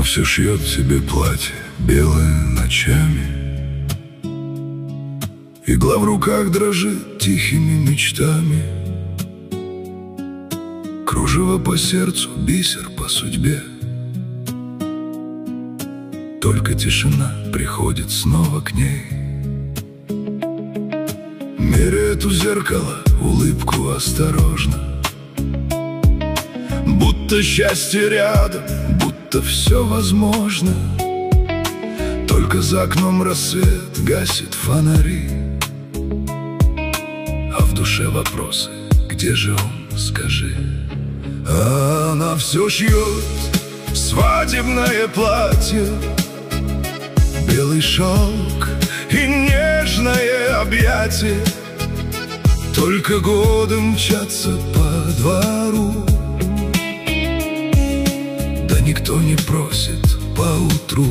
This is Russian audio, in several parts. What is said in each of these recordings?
Она все шьет себе платье белое ночами. Игла в руках дрожит тихими мечтами. Кружево по сердцу, бисер по судьбе. Только тишина приходит снова к ней. Меряет у зеркала улыбку осторожно. Будто счастье рядом, будто все возможно. Только за окном рассвет гасит фонари. А в душе вопросы: где же он, скажи? А она все шьет свадебное платье, белый шелк и нежное объятие. Только годы мчатся по двору, да никто не просит поутру.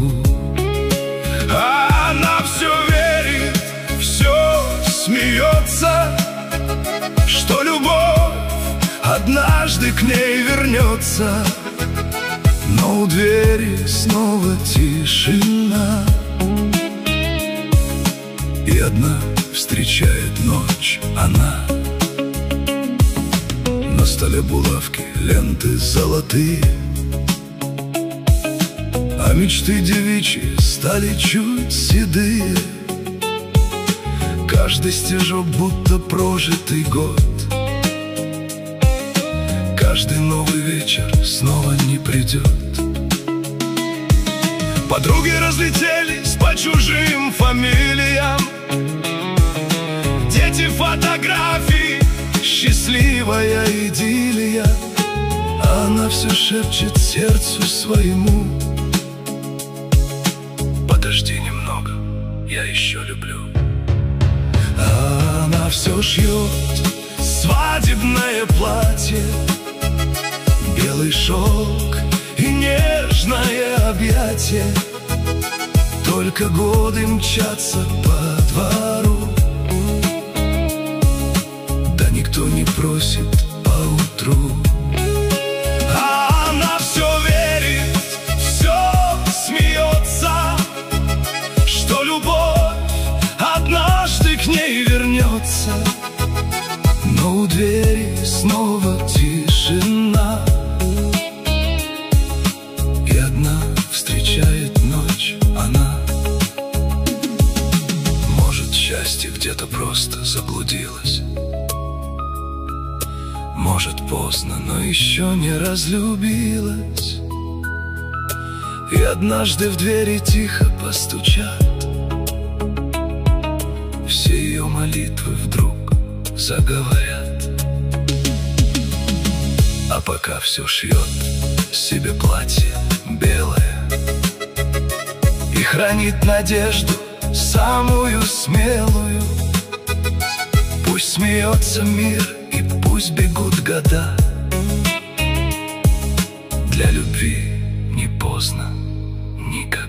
А она все верит, все смеется, что любовь однажды к ней вернется. Но у двери снова тишина, и одна встречает ночь она. На столе булавки, ленты золотые, а мечты девичьи стали чуть седые. Каждый стежок будто прожитый год. Каждый новый вечер снова не придет. Подруги разлетелись по чужим фамилиям. Дети, фотографии, счастливая идиллия. А она все шепчет сердцу своему: подожди немного, я еще люблю. А она все шьет свадебное платье, белый шелк и нежное объятие. Только годы мчатся по двору, да никто не просит поутру. А она все верит, все смеется, что любовь однажды к ней вернется. Но у двери снова тишина, и одна встречает ночь она. Может, счастье где-то просто заблудилось, может, поздно, но еще не разлюбилась. И однажды в двери тихо постучат. Все ее молитвы вдруг заговорят. А пока все шьет себе платье белое и хранит надежду самую смелую. Пусть смеется мир и пусть бегут года, для любви не поздно никогда.